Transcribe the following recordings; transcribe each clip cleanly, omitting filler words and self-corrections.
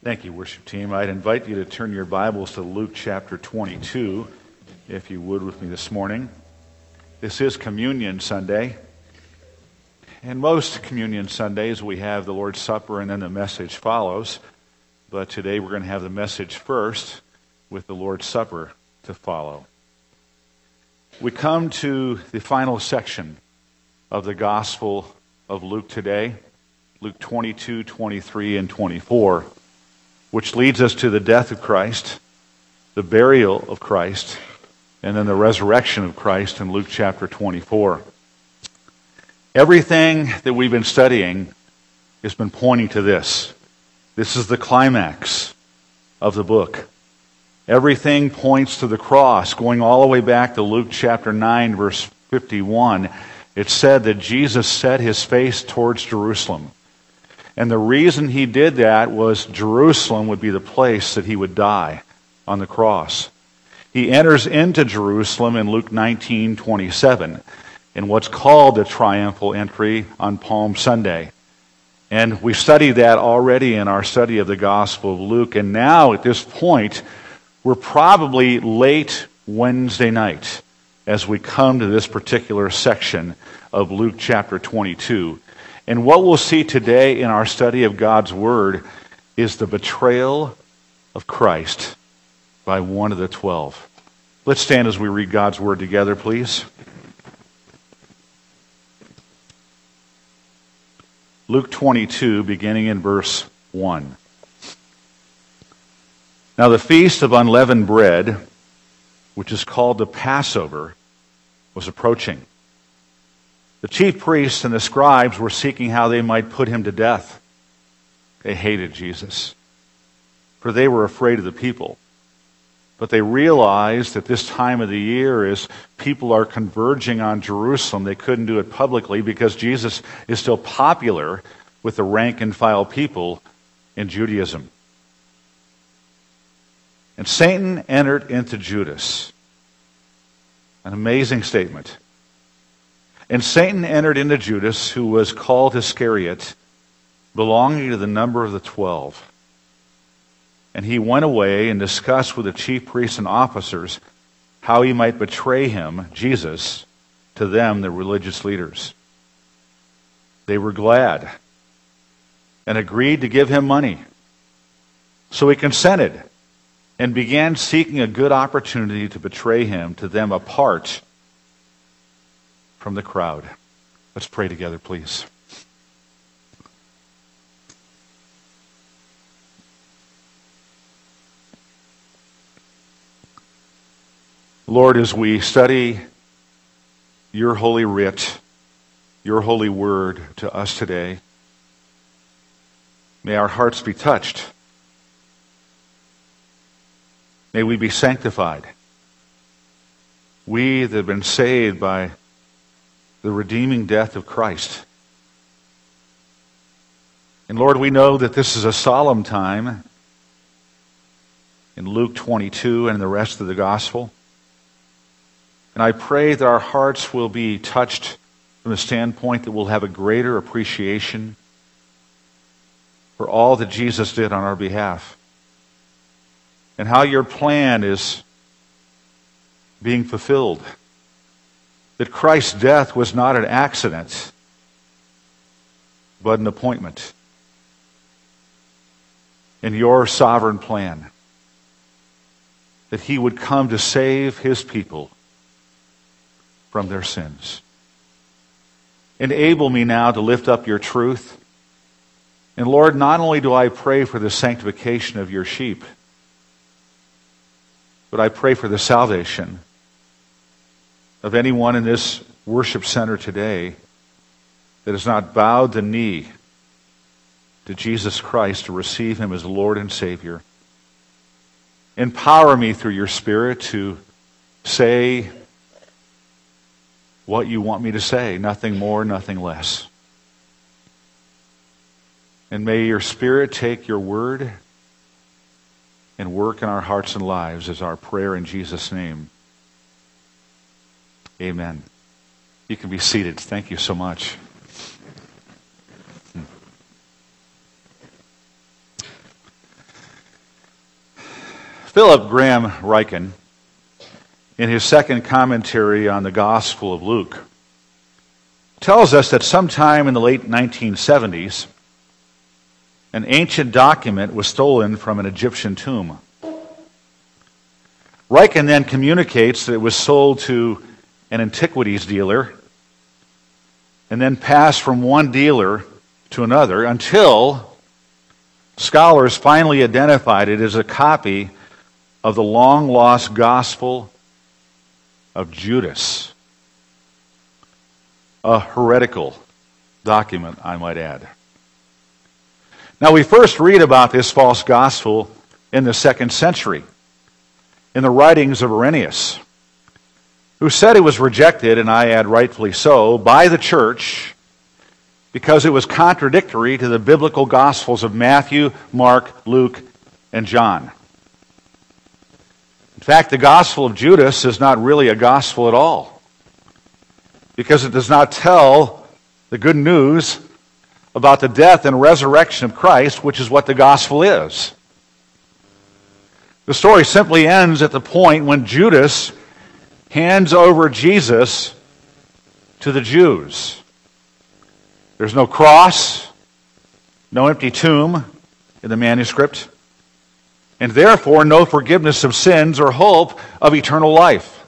Thank you, worship team. I'd invite you to turn your Bibles to Luke chapter 22, if you would, with me this morning. This is Communion Sunday. And most Communion Sundays we have the Lord's Supper and then the message follows. But today we're going to have the message first with the Lord's Supper to follow. We come to the final section of the Gospel of Luke today, Luke 22, 23, and 24. Which leads us to the death of Christ, the burial of Christ, and then the resurrection of Christ in Luke chapter 24. Everything that we've been studying has been pointing to this. This is the climax of the book. Everything points to the cross. Going all the way back to Luke chapter 9, verse 51, it said that Jesus set his face towards Jerusalem. And the reason he did that was Jerusalem would be the place that he would die on the cross. He enters into Jerusalem in Luke 19:27 in what's called the triumphal entry on Palm Sunday. And we studied that already in our study of the Gospel of Luke. And now at this point, we're probably late Wednesday night as we come to this particular section of Luke chapter 22. And what we'll see today in our study of God's Word is the betrayal of Christ by one of the 12. Let's stand as we read God's Word together, please. Luke 22, beginning in verse 1. Now the feast of unleavened bread, which is called the Passover, was approaching. The chief priests and the scribes were seeking how they might put him to death. They hated Jesus, for they were afraid of the people. But they realized at this time of the year, as people are converging on Jerusalem, they couldn't do it publicly because Jesus is still popular with the rank and file people in Judaism. And Satan entered into Judas. An amazing statement. And Satan entered into Judas, who was called Iscariot, belonging to the number of the 12. And he went away and discussed with the chief priests and officers how he might betray him, Jesus, to them, the religious leaders. They were glad and agreed to give him money. So he consented and began seeking a good opportunity to betray him to them apart from the crowd. Let's pray together, please. Lord, as we study your holy writ, your holy word to us today, may our hearts be touched. May we be sanctified. We that have been saved by the redeeming death of Christ. And Lord, we know that this is a solemn time in Luke 22 and the rest of the gospel. And I pray that our hearts will be touched from the standpoint that we'll have a greater appreciation for all that Jesus did on our behalf and how your plan is being fulfilled. That Christ's death was not an accident, but an appointment in your sovereign plan. That he would come to save his people from their sins. Enable me now to lift up your truth. And Lord, not only do I pray for the sanctification of your sheep, but I pray for the salvation of anyone in this worship center today that has not bowed the knee to Jesus Christ to receive him as Lord and Savior. Empower me through your Spirit to say what you want me to say, nothing more, nothing less. And may your Spirit take your word and work in our hearts and lives is our prayer in Jesus' name. Amen. You can be seated. Thank you so much. Philip Graham Ryken, in his second commentary on the Gospel of Luke, tells us that sometime in the late 1970s, an ancient document was stolen from an Egyptian tomb. Ryken then communicates that it was sold to an antiquities dealer and then passed from one dealer to another until scholars finally identified it as a copy of the long-lost Gospel of Judas. A heretical document, I might add. Now, we first read about this false gospel in the 2nd century, in the writings of Irenaeus, who said it was rejected, and I add rightfully so, by the church because it was contradictory to the biblical gospels of Matthew, Mark, Luke, and John. In fact, the Gospel of Judas is not really a gospel at all, because it does not tell the good news about the death and resurrection of Christ, which is what the gospel is. The story simply ends at the point when Judas hands over Jesus to the Jews. There's no cross, no empty tomb in the manuscript, and therefore no forgiveness of sins or hope of eternal life.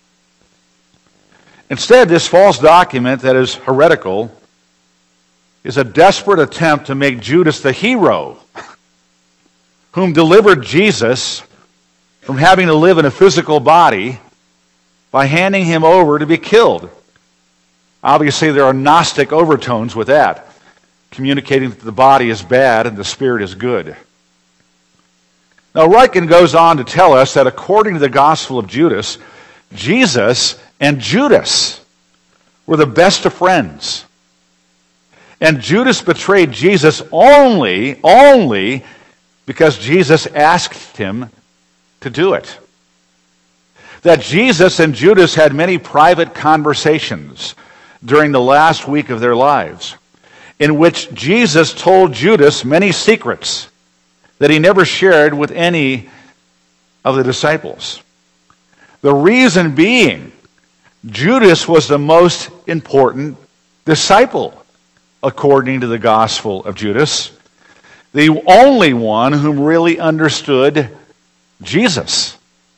Instead, this false document that is heretical is a desperate attempt to make Judas the hero whom delivered Jesus from having to live in a physical body by handing him over to be killed. Obviously, there are Gnostic overtones with that, communicating that the body is bad and the spirit is good. Now, Ryken goes on to tell us that according to the Gospel of Judas, Jesus and Judas were the best of friends. And Judas betrayed Jesus only because Jesus asked him to do it. That Jesus and Judas had many private conversations during the last week of their lives, in which Jesus told Judas many secrets that he never shared with any of the disciples. The reason being, Judas was the most important disciple, according to the Gospel of Judas, the only one whom really understood Jesus.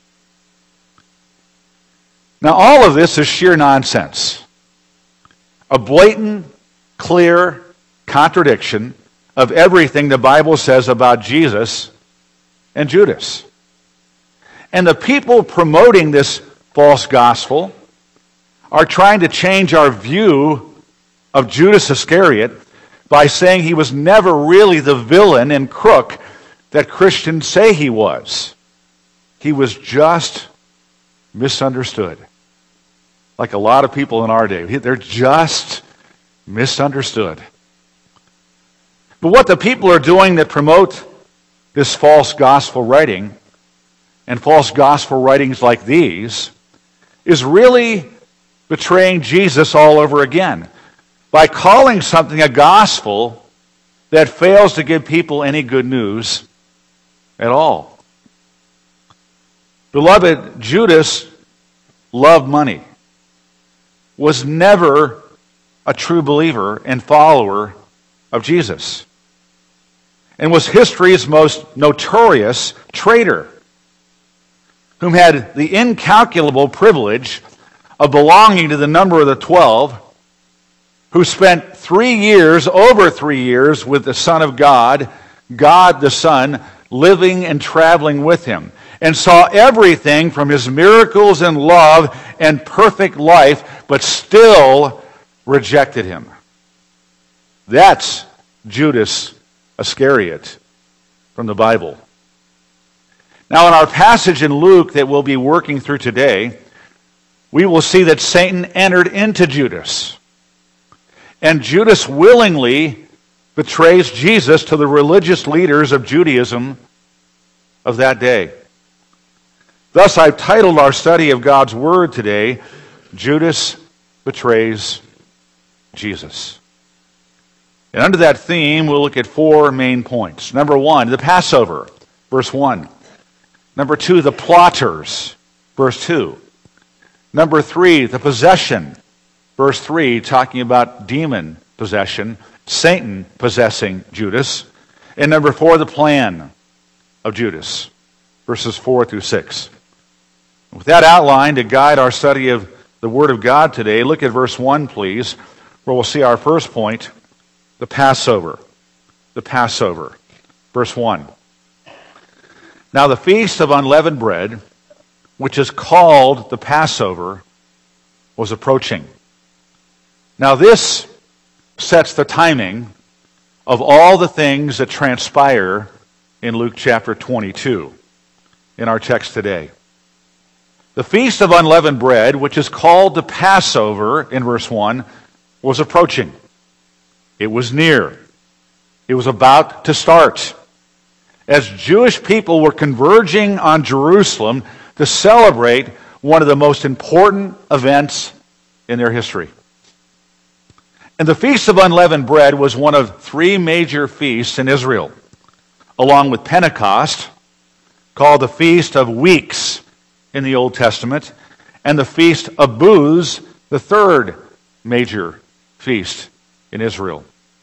Now, all of this is sheer nonsense. A blatant, clear contradiction of everything the Bible says about Jesus and Judas. And the people promoting this false gospel are trying to change our view of Judas Iscariot by saying he was never really the villain and crook that Christians say he was. He was just misunderstood. Like a lot of people in our day. They're just misunderstood. But what the people are doing that promote this false gospel writing, and false gospel writings like these, is really betraying Jesus all over again by calling something a gospel that fails to give people any good news at all. Beloved, Judas loved money, was never a true believer and follower of Jesus, and was history's most notorious traitor, whom had the incalculable privilege of belonging to the number of the 12, who spent over 3 years with the Son of God, God the Son, living and traveling with him, and saw everything from his miracles and love and perfect life, but still rejected him. That's Judas Iscariot from the Bible. Now, in our passage in Luke that we'll be working through today, we will see that Satan entered into Judas. And Judas willingly betrays Jesus to the religious leaders of Judaism of that day. Thus, I've titled our study of God's Word today, Judas Betrays Jesus. And under that theme, we'll look at 4 main points. Number 1, the Passover, verse 1. Number 2, the plotters, verse 2. Number 3, the possession, verse 3, talking about demon possession, Satan possessing Judas. And number 4, the plan of Judas, verses 4 through 6. With that outline to guide our study of the Word of God today, look at verse 1, please, where we'll see our first point, the Passover. The Passover. Verse 1. Now the feast of unleavened bread, which is called the Passover, was approaching. Now this sets the timing of all the things that transpire in Luke chapter 22 in our text today. The feast of unleavened bread, which is called the Passover in verse 1, was approaching. It was near. It was about to start. As Jewish people were converging on Jerusalem to celebrate one of the most important events in their history. And the Feast of Unleavened Bread was one of 3 major feasts in Israel, along with Pentecost, called the Feast of Weeks in the Old Testament, and the Feast of Booths, the 3rd major feast in Israel.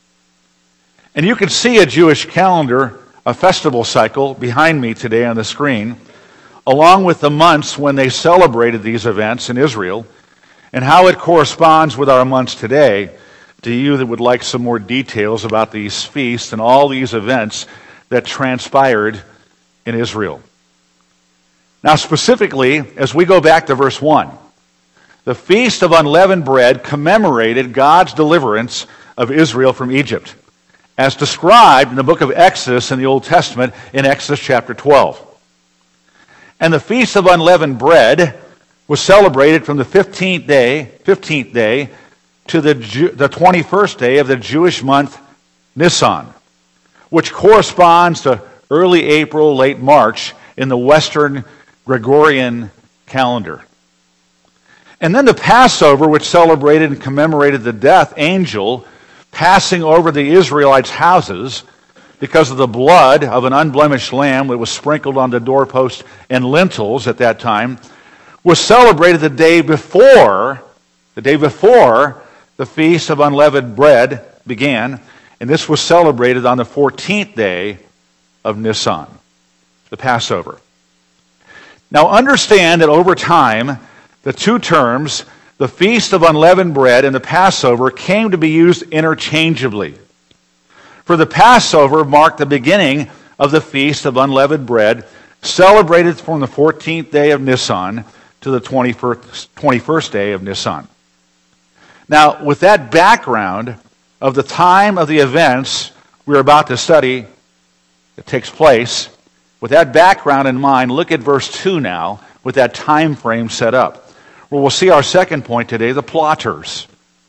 And you can see a Jewish calendar, a festival cycle, behind me today on the screen, along with the months when they celebrated these events in Israel, and how it corresponds with our months today. To you that would like some more details about these feasts and all these events that transpired in Israel. Now specifically, as we go back to verse 1, the Feast of Unleavened Bread commemorated God's deliverance of Israel from Egypt, as described in the book of Exodus in the Old Testament in Exodus chapter 12. And the Feast of Unleavened Bread was celebrated from the 15th day to the 21st day of the Jewish month Nisan, which corresponds to early April, late March in the Western Gregorian calendar. And then the Passover, which celebrated and commemorated the death angel passing over the Israelites' houses because of the blood of an unblemished lamb that was sprinkled on the doorposts and lintels at that time, was celebrated the day before the Feast of Unleavened Bread began, and this was celebrated on the 14th day of Nisan, the Passover. Now understand that over time, the 2 terms, the Feast of Unleavened Bread and the Passover, came to be used interchangeably. For the Passover marked the beginning of the Feast of Unleavened Bread, celebrated from the 14th day of Nisan to the 21st day of Nisan. Now, with that background of the time of the events we're about to study that takes place, with that background in mind, look at verse 2 now, with that time frame set up, where we'll see our second point today, the plotters.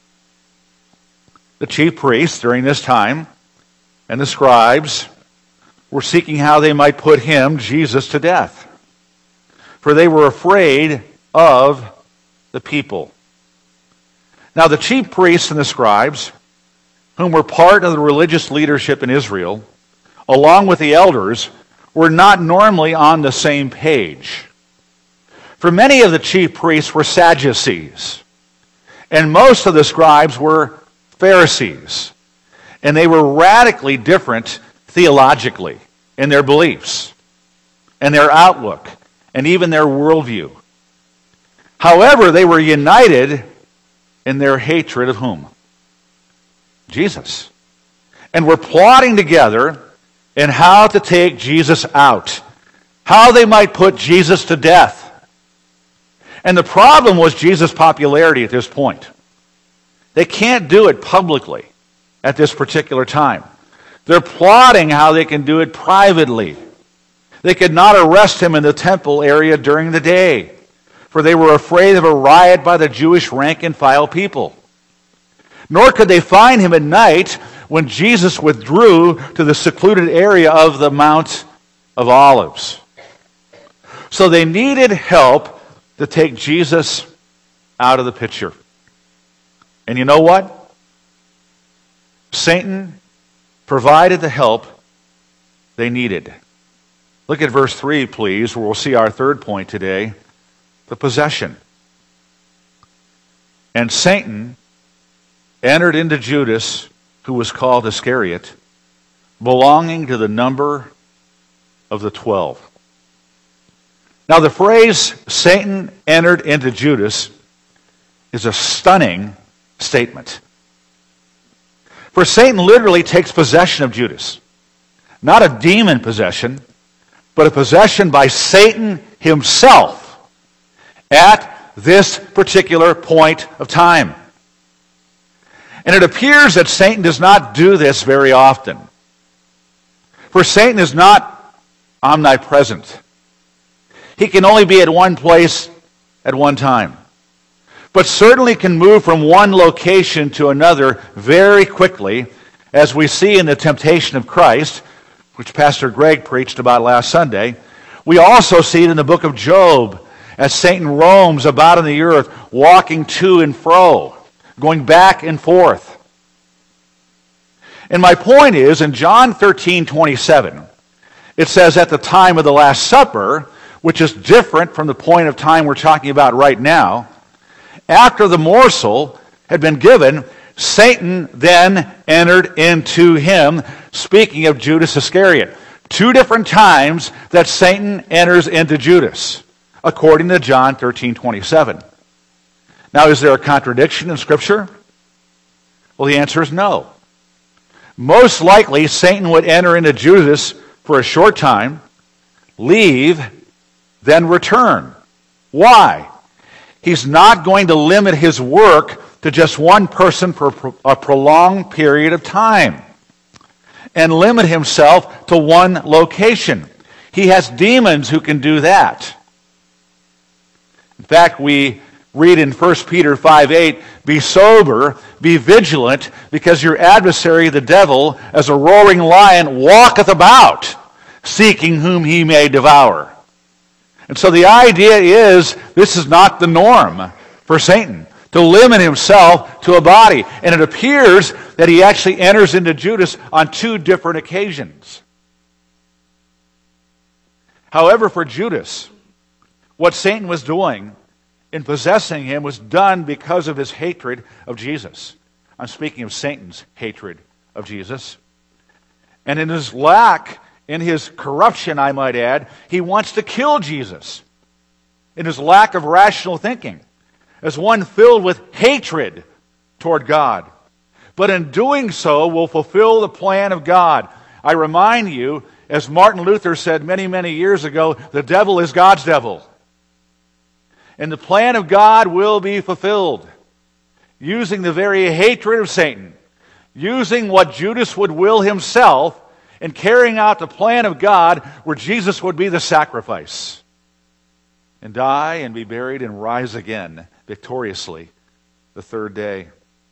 The chief priests during this time and the scribes were seeking how they might put him, Jesus, to death, for they were afraid of the people. Now, the chief priests and the scribes, whom were part of the religious leadership in Israel, along with the elders, were not normally on the same page. For many of the chief priests were Sadducees, and most of the scribes were Pharisees, and they were radically different theologically in their beliefs and their outlook and even their worldview. However, they were united in their hatred of whom? Jesus. And were plotting together in how to take Jesus out, how they might put Jesus to death. And the problem was Jesus' popularity at this point. They can't do it publicly at this particular time. They're plotting how they can do it privately. They could not arrest him in the temple area during the day, for they were afraid of a riot by the Jewish rank and file people. Nor could they find him at night when Jesus withdrew to the secluded area of the Mount of Olives. So they needed help to take Jesus out of the picture. And you know what? Satan provided the help they needed. Look at verse 3, please, where we'll see our third point today, the possession. And Satan entered into Judas, who was called Iscariot, belonging to the number of the 12. Now, the phrase Satan entered into Judas is a stunning statement. For Satan literally takes possession of Judas. Not a demon possession, but a possession by Satan himself at this particular point of time. And it appears that Satan does not do this very often. For Satan is not omnipresent. He can only be at one place at one time, but certainly can move from one location to another very quickly, as we see in the temptation of Christ, which Pastor Greg preached about last Sunday. We also see it in the book of Job, as Satan roams about on the earth, walking to and fro, going back and forth. And my point is, in John 13:27, it says, at the time of the Last Supper, which is different from the point of time we're talking about right now, after the morsel had been given, Satan then entered into him, speaking of Judas Iscariot. Two different times that Satan enters into Judas, according to John 13:27. Now, is there a contradiction in Scripture? Well, the answer is no. Most likely, Satan would enter into Judas for a short time, leave, then return. Why? He's not going to limit his work to just one person for a prolonged period of time and limit himself to one location. He has demons who can do that. In fact, we read in 1 Peter 5:8, be sober, be vigilant, because your adversary, the devil, as a roaring lion, walketh about, seeking whom he may devour. And so the idea is, this is not the norm for Satan, to limit himself to a body. And it appears that he actually enters into Judas on two different occasions. However, for Judas, what Satan was doing in possessing him was done because of his hatred of Jesus. I'm speaking of Satan's hatred of Jesus. And in his corruption, I might add, he wants to kill Jesus. In his lack of rational thinking, as one filled with hatred toward God. But in doing so, will fulfill the plan of God. I remind you, as Martin Luther said many, many years ago, the devil is God's devil. And the plan of God will be fulfilled, using the very hatred of Satan, using what Judas would will himself, and carrying out the plan of God where Jesus would be the sacrifice and die and be buried and rise again victoriously the third day.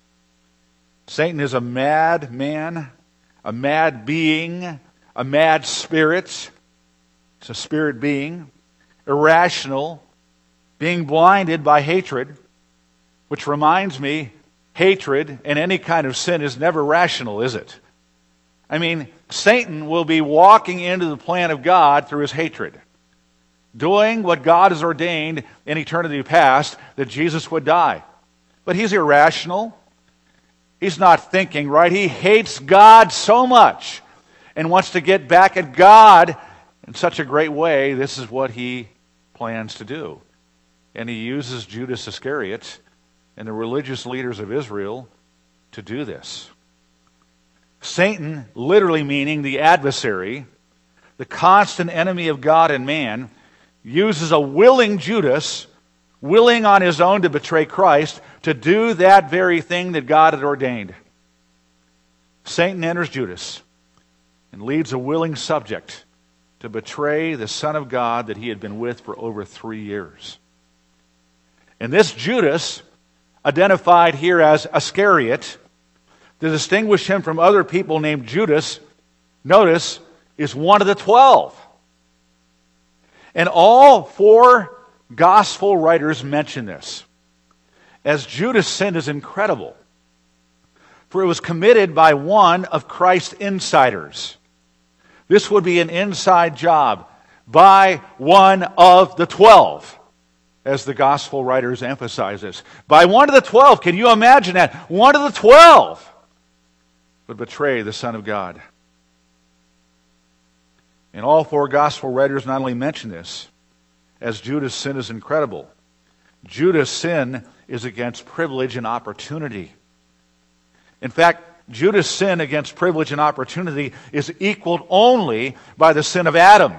Satan is a mad man, a mad being, a mad spirit. It's a spirit being, irrational, being blinded by hatred, which reminds me, hatred and any kind of sin is never rational, is it? I mean, Satan will be walking into the plan of God through his hatred, doing what God has ordained in eternity past, that Jesus would die. But he's irrational. He's not thinking right. He hates God so much and wants to get back at God in such a great way. This is what he plans to do. And he uses Judas Iscariot and the religious leaders of Israel to do this. Satan, literally meaning the adversary, the constant enemy of God and man, uses a willing Judas, willing on his own to betray Christ, to do that very thing that God had ordained. Satan enters Judas and leads a willing subject to betray the Son of God that he had been with for over 3 years. And this Judas, identified here as Iscariot, to distinguish him from other people named Judas, notice, is one of the 12. And all 4 gospel writers mention this, as Judas' sin is incredible. For it was committed by one of Christ's insiders. This would be an inside job. by one of the 12, as the gospel writers emphasize this. By one of the 12. Can you imagine that? One of the 12 would betray the Son of God. And all four gospel writers not only mention this, as Judas' sin is incredible. Judas' sin is against privilege and opportunity. In fact, Judas' sin against privilege and opportunity is equaled only by the sin of Adam.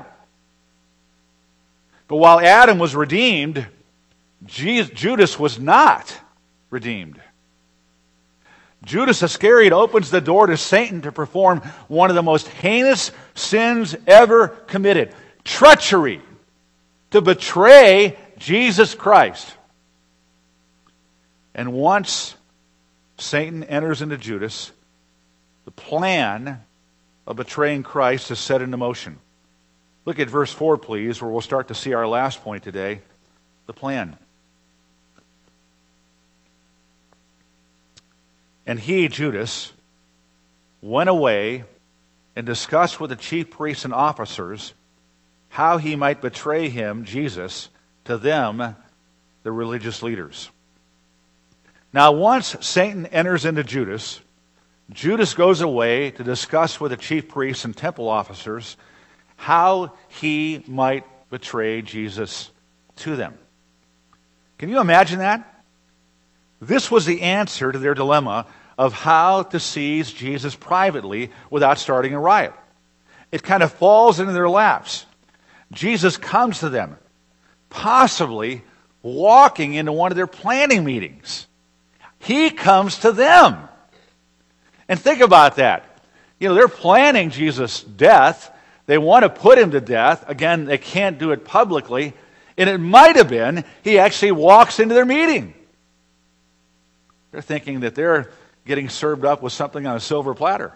But while Adam was redeemed, Judas was not redeemed. Judas Iscariot opens the door to Satan to perform one of the most heinous sins ever committed: treachery, to betray Jesus Christ. And once Satan enters into Judas, the plan of betraying Christ is set into motion. Look at verse 4, please, where we'll start to see our last point today, the plan. And he, Judas, went away and discussed with the chief priests and officers how he might betray him, Jesus, to them, the religious leaders. Now, once Satan enters into Judas, Judas goes away to discuss with the chief priests and temple officers how he might betray Jesus to them. Can you imagine that? This was the answer to their dilemma of how to seize Jesus privately without starting a riot. It kind of falls into their laps. Jesus comes to them, possibly walking into one of their planning meetings. He comes to them. And think about that. You know, they're planning Jesus' death. They want to put him to death. Again, they can't do it publicly. And it might have been he actually walks into their meeting. They're thinking that they're getting served up with something on a silver platter.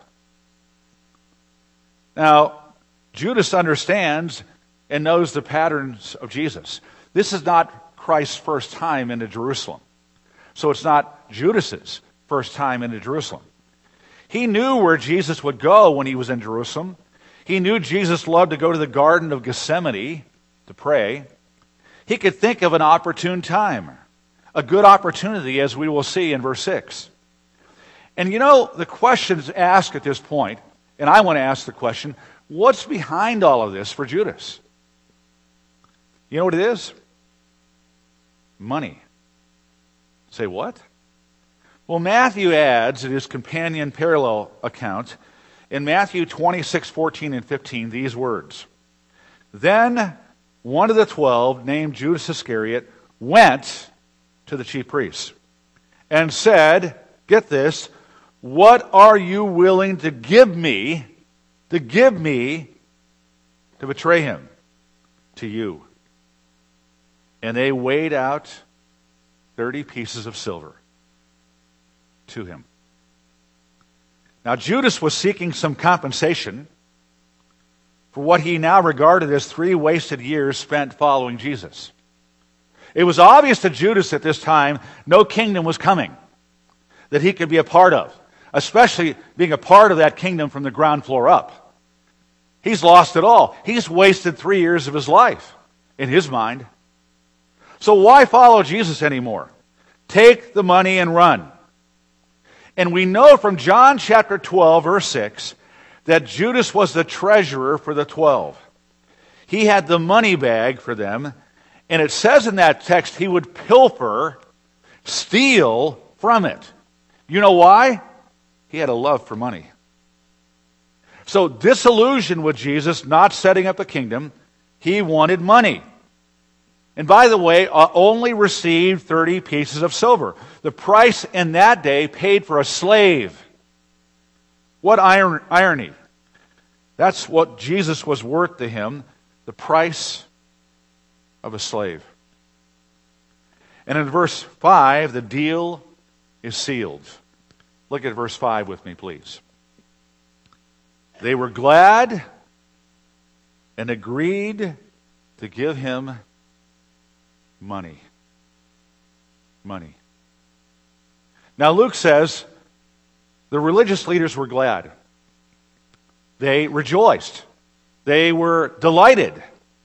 Now, Judas understands and knows the patterns of Jesus. This is not Christ's first time into Jerusalem. So it's not Judas's first time into Jerusalem. He knew where Jesus would go when he was in Jerusalem. He knew Jesus loved to go to the Garden of Gethsemane to pray. He could think of an opportune time, a good opportunity, as we will see in verse 6. And you know, the questions asked at this point, and I want to ask the question, what's behind all of this for Judas? You know what it is? Money. Say what? Well, Matthew adds in his companion parallel account, in Matthew 26, 14, and 15, these words. Then one of the 12, named Judas Iscariot, went to the chief priests and said, get this, what are you willing to give me to betray him to you? And they weighed out 30 pieces of silver to him. Now, Judas was seeking some compensation for what he now regarded as 3 wasted years spent following Jesus. It was obvious to Judas at this time no kingdom was coming that he could be a part of, especially being a part of that kingdom from the ground floor up. He's lost it all. He's wasted 3 years of his life, in his mind. So why follow Jesus anymore? Take the money and run. And we know from John chapter 12, verse 6, that Judas was the treasurer for the 12. He had the money bag for them, and it says in that text he would pilfer, steal from it. You know why? He had a love for money. So disillusioned with Jesus not setting up a kingdom, he wanted money. And by the way, only received 30 pieces of silver. The price in that day paid for a slave. What irony. That's what Jesus was worth to him, the price of a slave. And in verse 5, the deal is sealed. Look at verse 5 with me, please. They were glad and agreed to give him money. Money. Now Luke says the religious leaders were glad. They rejoiced. They were delighted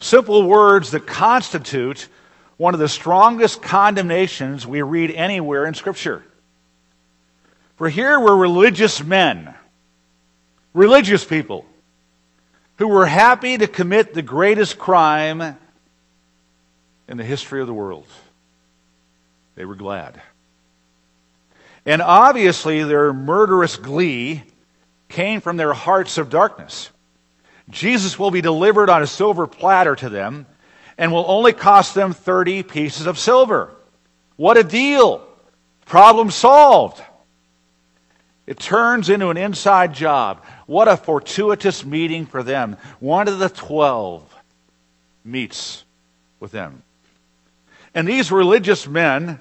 Simple words that constitute one of the strongest condemnations we read anywhere in Scripture. For here were religious men, religious people, who were happy to commit the greatest crime in the history of the world. They were glad. And obviously their murderous glee came from their hearts of darkness. Jesus will be delivered on a silver platter to them and will only cost them 30 pieces of silver. What a deal! Problem solved. It turns into an inside job. What a fortuitous meeting for them. One of the 12 meets with them. And these religious men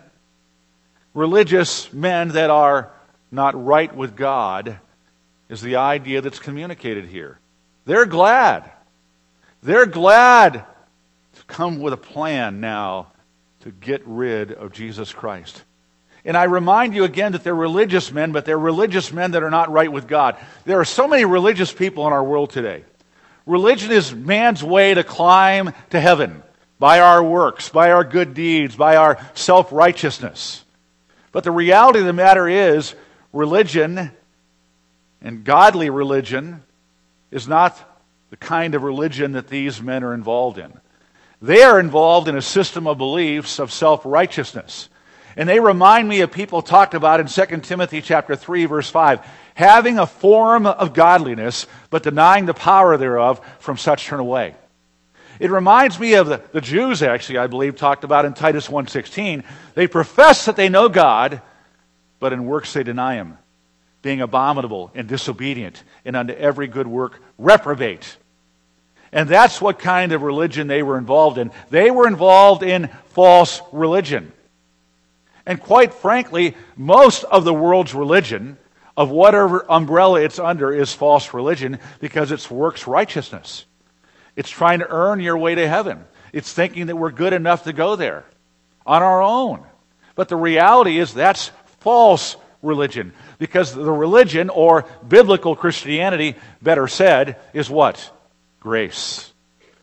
that are not right with God, is the idea that's communicated here. They're glad. They're glad to come with a plan now to get rid of Jesus Christ. And I remind you again that they're religious men, but they're religious men that are not right with God. There are so many religious people in our world today. Religion is man's way to climb to heaven by our works, by our good deeds, by our self-righteousness. But the reality of the matter is, religion and godly religion is not the kind of religion that these men are involved in. They are involved in a system of beliefs of self-righteousness. And they remind me of people talked about in 2 Timothy chapter 3, verse 5, having a form of godliness, but denying the power thereof, from such turn away. It reminds me of the Jews, actually, I believe, talked about in Titus 1:16. They profess that they know God, but in works they deny Him, being abominable and disobedient, and unto every good work reprobate. And that's what kind of religion they were involved in. They were involved in false religion. And quite frankly, most of the world's religion, of whatever umbrella it's under, is false religion because it's works righteousness. It's trying to earn your way to heaven. It's thinking that we're good enough to go there on our own. But the reality is that's false religion. Because the religion, or biblical Christianity, better said, is what? Grace.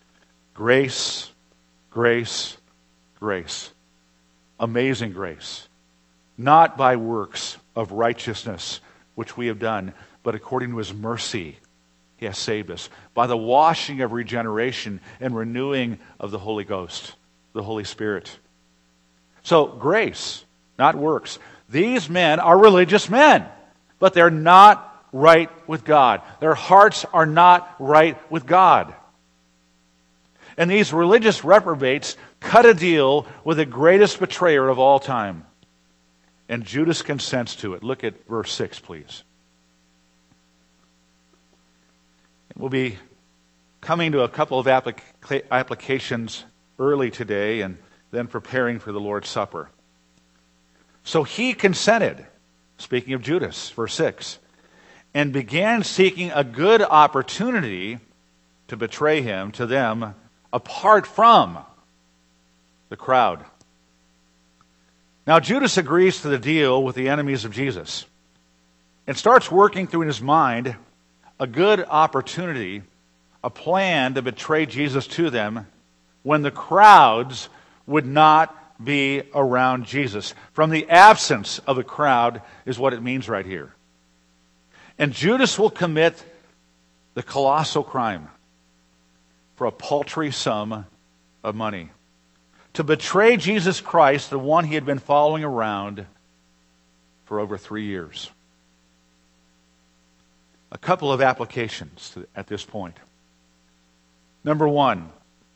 Grace, grace, grace. Amazing grace. Not by works of righteousness, which we have done, but according to His mercy, He has saved us. By the washing of regeneration and renewing of the Holy Ghost, the Holy Spirit. So, grace, not works. These men are religious men, but they're not right with God. Their hearts are not right with God. And these religious reprobates cut a deal with the greatest betrayer of all time. And Judas consents to it. Look at verse 6, please. We'll be coming to a couple of applications early today and then preparing for the Lord's Supper. So he consented, speaking of Judas, verse 6, and began seeking a good opportunity to betray him to them apart from the crowd. Now Judas agrees to the deal with the enemies of Jesus and starts working through in his mind a good opportunity, a plan to betray Jesus to them when the crowds would not be around Jesus. From the absence of a crowd is what it means right here. And Judas will commit the colossal crime for a paltry sum of money. To betray Jesus Christ, the one he had been following around for over 3 years. A couple of applications at this point. Number one,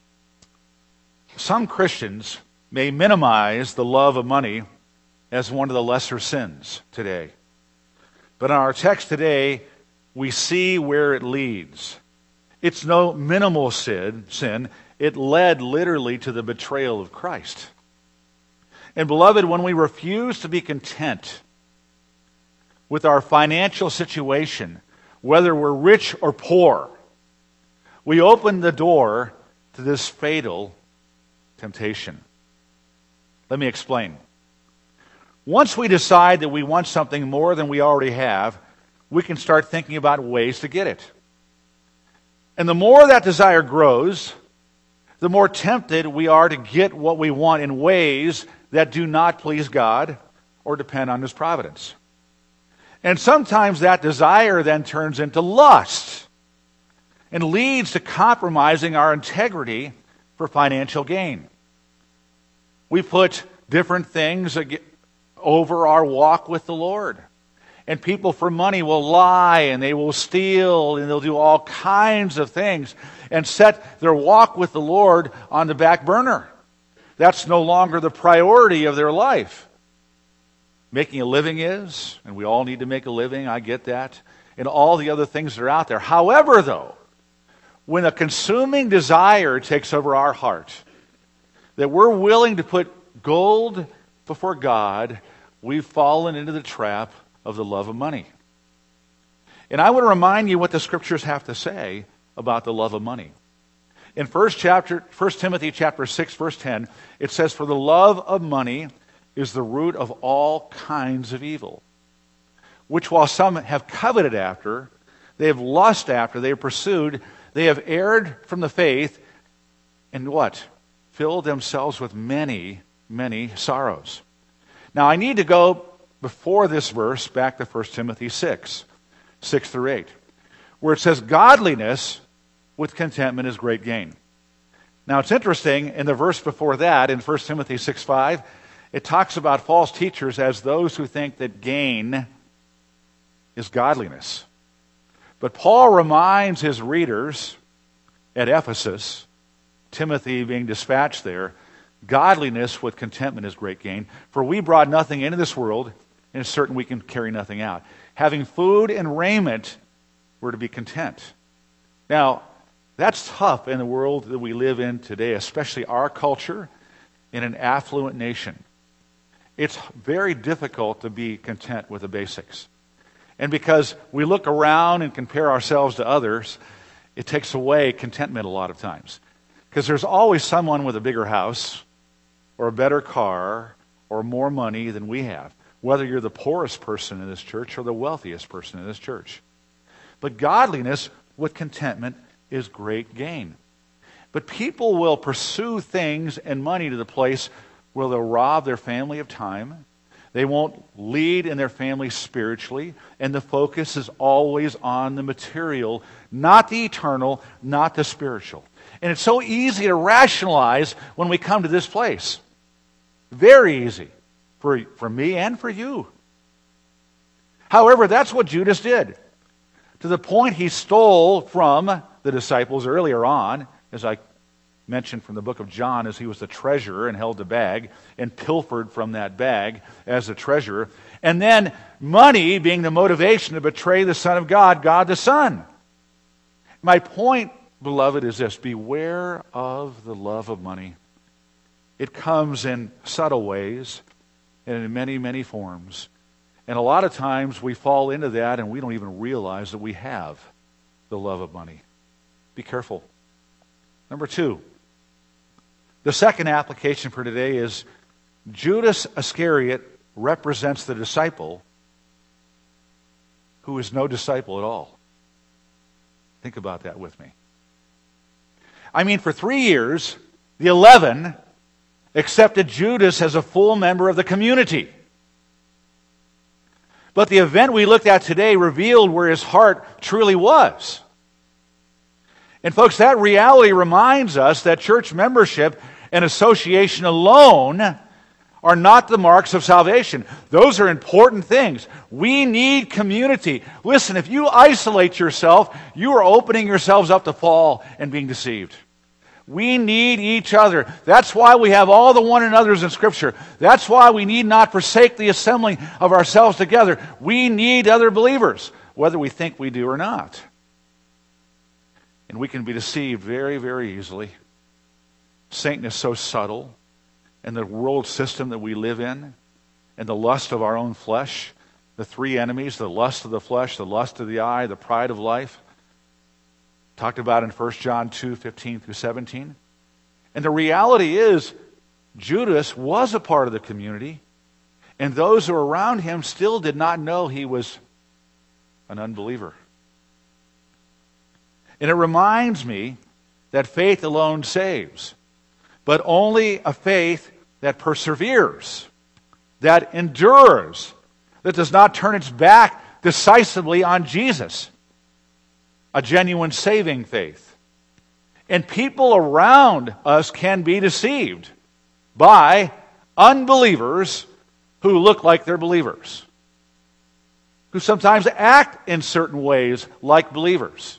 some Christians may minimize the love of money as one of the lesser sins today. But in our text today, we see where it leads. It's no minimal sin. It led literally to the betrayal of Christ. And beloved, when we refuse to be content with our financial situation, whether we're rich or poor, we open the door to this fatal temptation. Let me explain. Once we decide that we want something more than we already have, we can start thinking about ways to get it. And the more that desire grows, the more tempted we are to get what we want in ways that do not please God or depend on His providence. And sometimes that desire then turns into lust and leads to compromising our integrity for financial gain. We put different things over our walk with the Lord. And people for money will lie, and they will steal, and they'll do all kinds of things and set their walk with the Lord on the back burner. That's no longer the priority of their life. Making a living is, and we all need to make a living, I get that, and all the other things that are out there. However, though, when a consuming desire takes over our heart, that we're willing to put gold before God, we've fallen into the trap of the love of money. And I want to remind you what the Scriptures have to say about the love of money. In 1 Timothy chapter 6, verse 10, it says, "For the love of money is the root of all kinds of evil, which while some have coveted after, they have lust after, they have pursued, they have erred from the faith, and what? Filled themselves with many, many sorrows." Now I need to go before this verse back to 1 Timothy 6 through 8, where it says, "Godliness with contentment is great gain." Now it's interesting, in the verse before that, in 1 Timothy 6:5, it talks about false teachers as those who think that gain is godliness. But Paul reminds his readers at Ephesus, Timothy being dispatched there, godliness with contentment is great gain. For we brought nothing into this world, and it's certain we can carry nothing out. Having food and raiment, we're to be content. Now, that's tough in the world that we live in today, especially our culture in an affluent nation. It's very difficult to be content with the basics. And because we look around and compare ourselves to others, it takes away contentment a lot of times. Because there's always someone with a bigger house or a better car or more money than we have, whether you're the poorest person in this church or the wealthiest person in this church. But godliness with contentment is great gain. But people will pursue things and money to the place where they'll rob their family of time. They won't lead in their family spiritually, and the focus is always on the material, not the eternal, not the spiritual. And it's so easy to rationalize when we come to this place. Very easy for me and for you. However, that's what Judas did. To the point he stole from the disciples earlier on, as I mentioned from the book of John, as he was the treasurer and held the bag and pilfered from that bag as the treasurer. And then money being the motivation to betray the Son of God, God the Son. My point, beloved, is this: beware of the love of money. It comes in subtle ways and in many, many forms. And a lot of times we fall into that and we don't even realize that we have the love of money. Be careful. Number 2, the second application for today is Judas Iscariot represents the disciple who is no disciple at all. Think about that with me. I mean, for 3 years, the 11 accepted Judas as a full member of the community. But the event we looked at today revealed where his heart truly was. And folks, that reality reminds us that church membership and association alone are not the marks of salvation. Those are important things. We need community. Listen, if you isolate yourself, you are opening yourselves up to fall and being deceived. We need each other. That's why we have all the one another's in Scripture. That's why we need not forsake the assembling of ourselves together. We need other believers, whether we think we do or not. And we can be deceived very, very easily. Satan is so subtle, and the world system that we live in, and the lust of our own flesh, the three enemies, the lust of the flesh, the lust of the eye, the pride of life, talked about in 1 John 2:15 through 17. And the reality is, Judas was a part of the community, and those who were around him still did not know he was an unbeliever. And it reminds me that faith alone saves, but only a faith that perseveres, that endures, that does not turn its back decisively on Jesus. A genuine saving faith. And people around us can be deceived by unbelievers who look like they're believers, who sometimes act in certain ways like believers.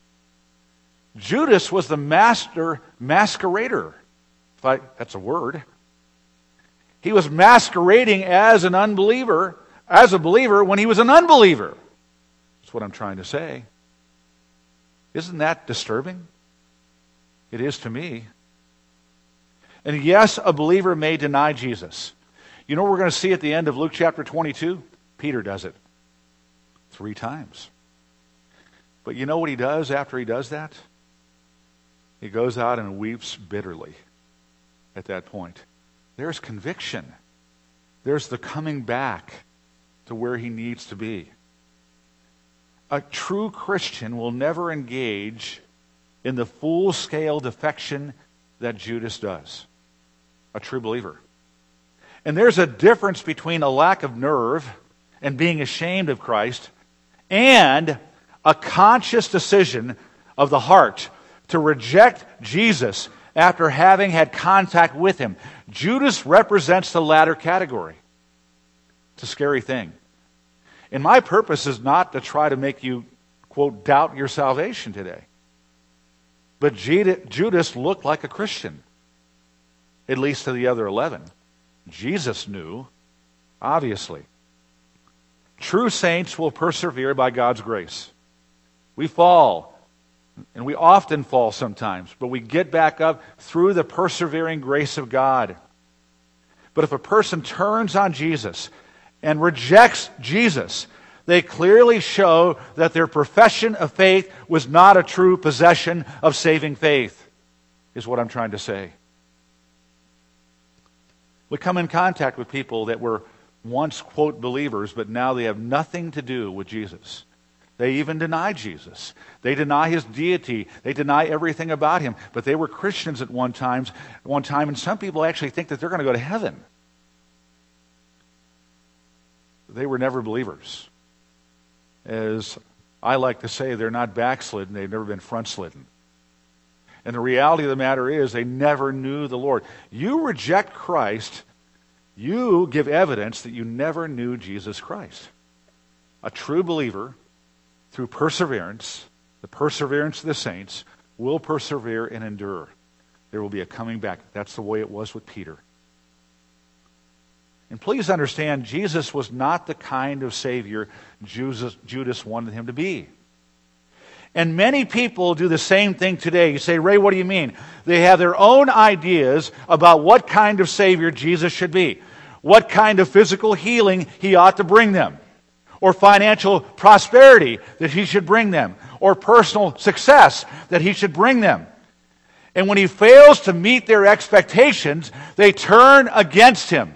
Judas was the master masquerader, if that's a word. He was masquerading as an unbeliever, as a believer, when he was an unbeliever. That's what I'm trying to say. Isn't that disturbing? It is to me. And yes, a believer may deny Jesus. You know what we're going to see at the end of Luke chapter 22? Peter does it 3 times. But you know what he does after he does that? He goes out and weeps bitterly at that point. There's conviction. There's the coming back to where he needs to be. A true Christian will never engage in the full-scale defection that Judas does. A true believer. And there's a difference between a lack of nerve and being ashamed of Christ and a conscious decision of the heart to reject Jesus after having had contact with him. Judas represents the latter category. It's a scary thing. And my purpose is not to try to make you, quote, doubt your salvation today. But Judas looked like a Christian, at least to the other 11. Jesus knew, obviously. True saints will persevere by God's grace. We fall, and we often fall sometimes, but we get back up through the persevering grace of God. But if a person turns on Jesus and rejects Jesus, they clearly show that their profession of faith was not a true possession of saving faith, is what I'm trying to say. We come in contact with people that were once, quote, believers, but now they have nothing to do with Jesus. They even deny Jesus. They deny his deity. They deny everything about him. But they were Christians at one time, and some people actually think that they're going to go to heaven. They were never believers. As I like to say, they're not backslidden, they've never been front-slidden. And the reality of the matter is they never knew the Lord. You reject Christ, you give evidence that you never knew Jesus Christ. A true believer, through perseverance, the perseverance of the saints, will persevere and endure. There will be a coming back. That's the way it was with Peter. And please understand, Jesus was not the kind of Savior Judas wanted him to be. And many people do the same thing today. You say, Ray, what do you mean? They have their own ideas about what kind of Savior Jesus should be, what kind of physical healing he ought to bring them, or financial prosperity that he should bring them, or personal success that he should bring them. And when he fails to meet their expectations, they turn against him.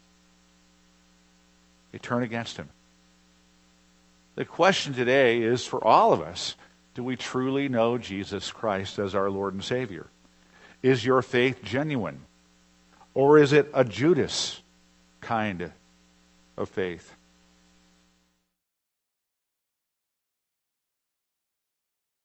They turn against him. The question today is for all of us, do we truly know Jesus Christ as our Lord and Savior? Is your faith genuine? Or is it a Judas kind of faith?